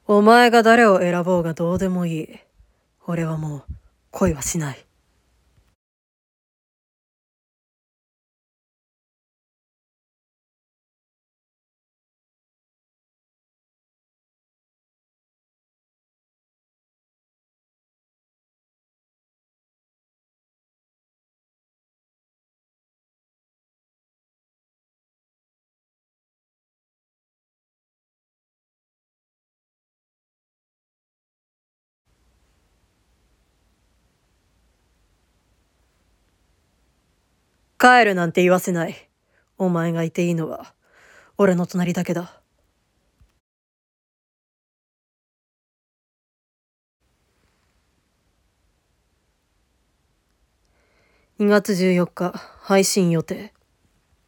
お前が誰を選ぼうがどうでもいい。俺はもう恋はしない。帰るなんて言わせない。お前がいていいのは俺の隣だけだ。2月14日配信予定。